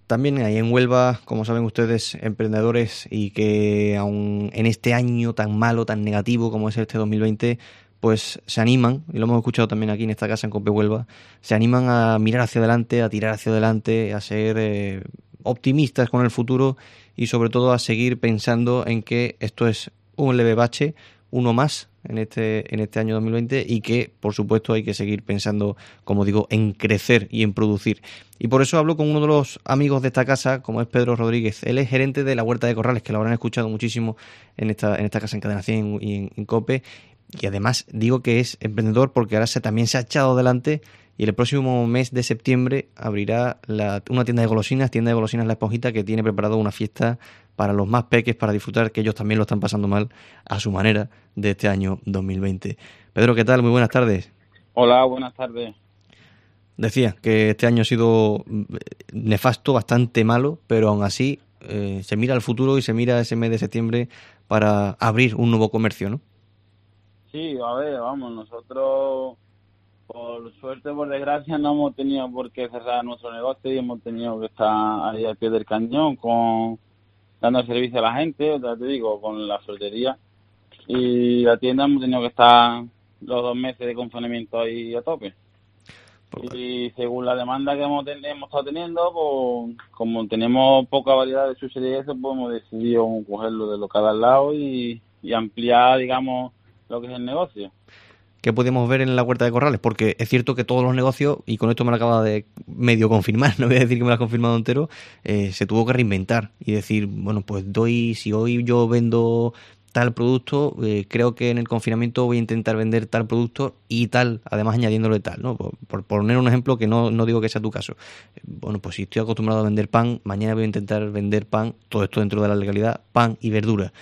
también ahí en Huelva, como saben ustedes, emprendedores, y que aún en este año tan malo, tan negativo como es este 2020, pues se animan, y lo hemos escuchado también aquí en esta casa en Cope Huelva, se animan a mirar hacia adelante, a tirar hacia adelante, a ser optimistas con el futuro y sobre todo a seguir pensando en que esto es un leve bache, uno más en este año 2020, y que por supuesto hay que seguir pensando, como digo, en crecer y en producir. Y por eso hablo con uno de los amigos de esta casa, como es Pedro Rodríguez. Él es gerente de la Huerta de Corrales, que lo habrán escuchado muchísimo en esta casa en Cadena 100 y en COPE. Y además digo que es emprendedor porque ahora también se ha echado adelante, y el próximo mes de septiembre abrirá una tienda de golosinas La Esponjita, que tiene preparado una fiesta para los más peques, para disfrutar, que ellos también lo están pasando mal a su manera, de este año 2020. Pedro, ¿qué tal? Muy buenas tardes. Hola, buenas tardes. Decía que este año ha sido nefasto, bastante malo, pero aún así se mira al futuro y se mira ese mes de septiembre para abrir un nuevo comercio, ¿no? Sí, a ver, vamos, nosotros por suerte, por desgracia, no hemos tenido por qué cerrar nuestro negocio y hemos tenido que estar ahí al pie del cañón dando servicio a la gente, ya te digo, con la soltería y la tienda hemos tenido que estar los 2 meses de confinamiento ahí a tope. Pues, Y según la demanda que hemos estado teniendo, pues como tenemos poca variedad de chuchería y eso, pues hemos decidido cogerlo del local al lado y ampliar, digamos, lo que es el negocio. ¿qué podemos ver en la Huerta de Corrales? Porque es cierto que todos los negocios, y con esto me lo acaba de medio confirmar, no voy a decir que me lo ha confirmado entero, se tuvo que reinventar y decir, bueno, pues si hoy yo vendo tal producto, creo que en el confinamiento voy a intentar vender tal producto y tal, además añadiéndole tal, ¿no? Por poner un ejemplo que no digo que sea tu caso. Bueno, pues si estoy acostumbrado a vender pan, mañana voy a intentar vender pan, todo esto dentro de la legalidad, pan y verdura.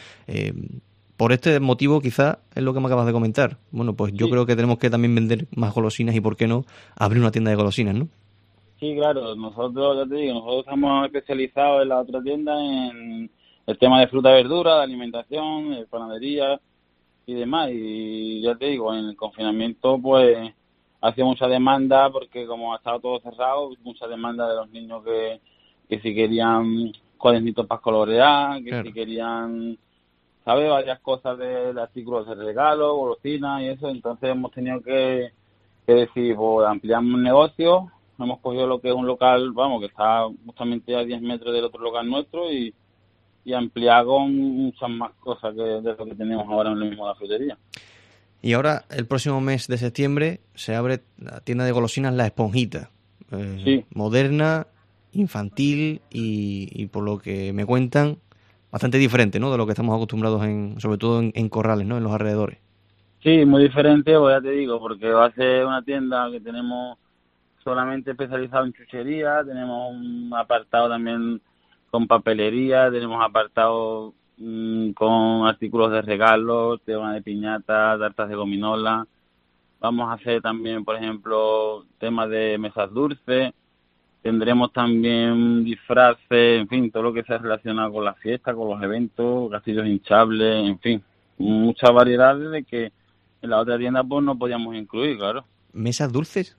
Por este motivo, quizá es lo que me acabas de comentar. Bueno, pues yo Sí, creo que tenemos que también vender más golosinas y, ¿por qué no?, abrir una tienda de golosinas, ¿no? sí, claro, nosotros, ya te digo, nosotros estamos especializados en la otra tienda en el tema de fruta y verdura, de alimentación, de panadería y demás. Y ya te digo, en el confinamiento, pues, hacía mucha demanda porque como ha estado todo cerrado, mucha demanda de los niños que si querían cuadernitos para colorear, que si Claro. querían, ¿sabes? Varias cosas de artículos de regalo, golosinas y eso. Entonces hemos tenido que decir, pues ampliamos el negocio. Hemos cogido lo que es un local, vamos, que está justamente a 10 metros del otro local nuestro y ampliar con muchas más cosas que de lo que tenemos ahora mismo en la frutería. Y ahora, el próximo mes de septiembre, se abre la tienda de golosinas La Esponjita. Sí, Moderna, infantil y por lo que me cuentan, bastante diferente, ¿no?, de lo que estamos acostumbrados, sobre todo en Corrales, ¿no?, en los alrededores. sí, muy diferente, pues ya te digo, porque va a ser una tienda que tenemos solamente especializado en chuchería, tenemos un apartado también con papelería, tenemos apartado con artículos de regalo, tema de piñatas, tartas de gominola. Vamos a hacer también, por ejemplo, temas de mesas dulces. Tendremos también disfraces, en fin, todo lo que sea relacionado con la fiesta, con los eventos, castillos hinchables, en fin, muchas variedades de que en la otra tienda pues no podíamos incluir, claro. ¿Mesas dulces?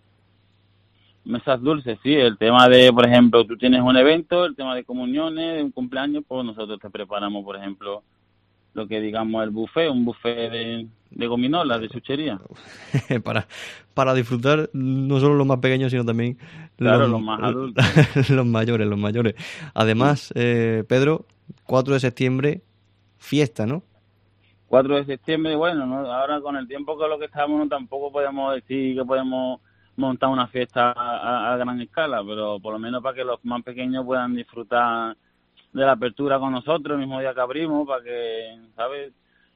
Mesas dulces, sí, el tema de, por ejemplo, tú tienes un evento, el tema de comuniones, de un cumpleaños, pues nosotros te preparamos, por ejemplo, lo que digamos el buffet, un buffet de gominolas, de chuchería. para, para disfrutar no solo los más pequeños, sino también los, Claro, los más adultos. los mayores, los mayores. Sí. Además, Pedro, 4 de septiembre, fiesta, ¿no? 4 de septiembre, bueno, ¿no? Ahora con el tiempo que lo que estamos, no tampoco podemos decir que podemos montar una fiesta a gran escala, pero por lo menos para que los más pequeños puedan disfrutar de la apertura con nosotros el mismo día que abrimos, para que, ¿sabes?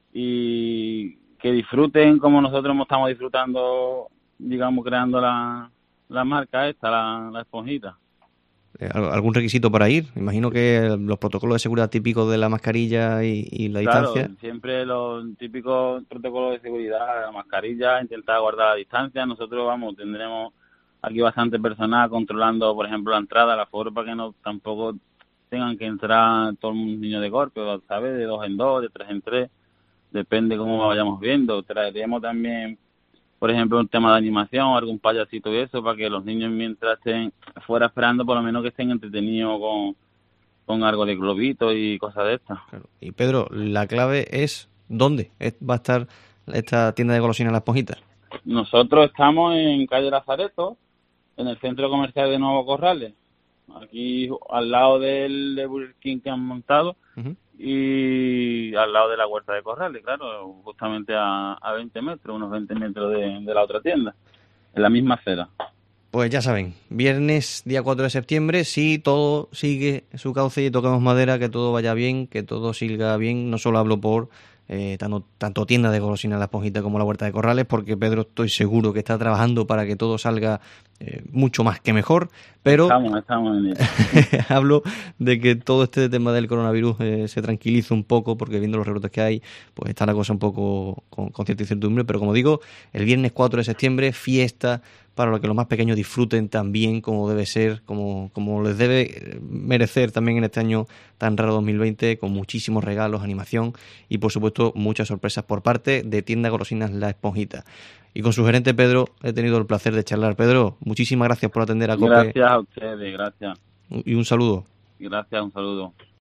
Y que disfruten como nosotros estamos disfrutando, digamos, creando la marca esta, la esponjita. ¿Algún requisito para ir? Imagino que los protocolos de seguridad típicos de la mascarilla y la Claro, distancia. siempre los típicos protocolos de seguridad, la mascarilla, intentar guardar la distancia. Nosotros, vamos, tendremos aquí bastante personal controlando, por ejemplo, la entrada, la aforo, para que no tampoco tengan que entrar todos los niños de golpe, ¿sabes? De 2 en 2, de 3 en 3, depende cómo vayamos viendo. Traeremos también por ejemplo, un tema de animación o algún payasito y eso, para que los niños mientras estén fuera esperando, por lo menos que estén entretenidos con algo de globitos y cosas de estas. Claro. Y Pedro, la clave es ¿dónde va a estar esta tienda de golosinas La Esponjita? Nosotros estamos en calle Lazareto, en el centro comercial de Nuevo Corrales, aquí al lado del Burger King que han montado, y al lado de la Huerta de Corrales, claro, justamente a 20 metros, unos 20 metros de la otra tienda, en la misma acera. Pues ya saben, viernes día 4 de septiembre, si todo sigue su cauce y toquemos madera, que todo vaya bien, que todo siga bien. No solo hablo por tanto tienda de golosinas La Esponjita como la Huerta de Corrales, porque Pedro estoy seguro que está trabajando para que todo salga mucho más que mejor, pero estamos en ello. hablo de que todo este tema del coronavirus se tranquilice un poco, porque viendo los rebrotes que hay, pues está la cosa un poco con cierta incertidumbre, pero como digo, el viernes 4 de septiembre, fiesta para que los más pequeños disfruten también como debe ser, como les debe merecer también en este año tan raro 2020, con muchísimos regalos, animación y por supuesto muchas sorpresas por parte de Tienda Golosinas La Esponjita. Y con su gerente Pedro he tenido el placer de charlar. Pedro, muchísimas gracias por atender a COPE. Gracias a ustedes, gracias. Y un saludo. Gracias, un saludo.